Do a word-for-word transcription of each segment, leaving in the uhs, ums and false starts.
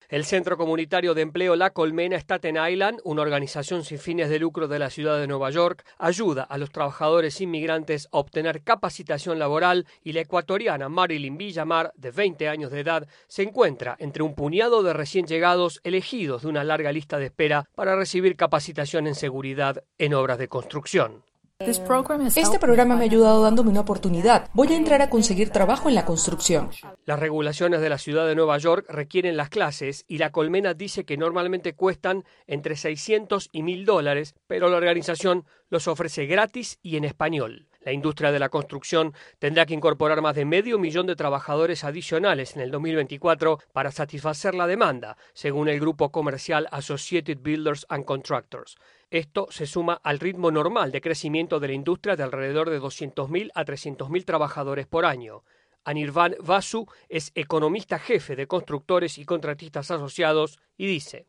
El Centro Comunitario de Empleo La Colmena Staten Island, una organización sin fines de lucro de la ciudad de Nueva York, ayuda a los trabajadores inmigrantes a obtener capacitación laboral y la ecuatoriana Marilyn Villamar, de veinte años de edad, se encuentra entre un puñado de recién llegados elegidos de una larga lista de espera para recibir capacitación en seguridad en obras de construcción. Este programa me ha ayudado dándome una oportunidad. Voy a entrar a conseguir trabajo en la construcción. Las regulaciones de la ciudad de Nueva York requieren las clases y La Colmena dice que normalmente cuestan entre seiscientos y mil dólares, pero la organización los ofrece gratis y en español. La industria de la construcción tendrá que incorporar más de medio millón de trabajadores adicionales en el dos mil veinticuatro para satisfacer la demanda, según el grupo comercial Associated Builders and Contractors. Esto se suma al ritmo normal de crecimiento de la industria de alrededor de doscientos mil a trescientos mil trabajadores por año. Anirvan Basu es economista jefe de constructores y contratistas asociados y dice: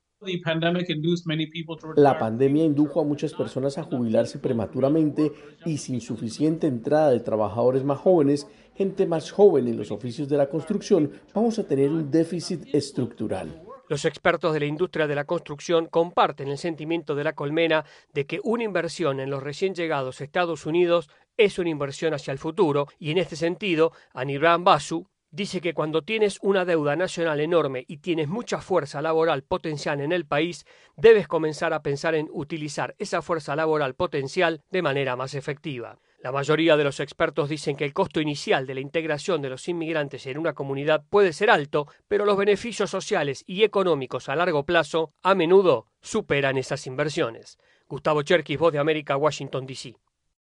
La pandemia indujo a muchas personas a jubilarse prematuramente y sin suficiente entrada de trabajadores más jóvenes, gente más joven en los oficios de la construcción, vamos a tener un déficit estructural. Los expertos de la industria de la construcción comparten el sentimiento de La Colmena de que una inversión en los recién llegados a Estados Unidos es una inversión hacia el futuro y en este sentido, Anirvan Basu dice que cuando tienes una deuda nacional enorme y tienes mucha fuerza laboral potencial en el país, debes comenzar a pensar en utilizar esa fuerza laboral potencial de manera más efectiva. La mayoría de los expertos dicen que el costo inicial de la integración de los inmigrantes en una comunidad puede ser alto, pero los beneficios sociales y económicos a largo plazo a menudo superan esas inversiones. Gustavo Cherkis, Voz de América, Washington, D C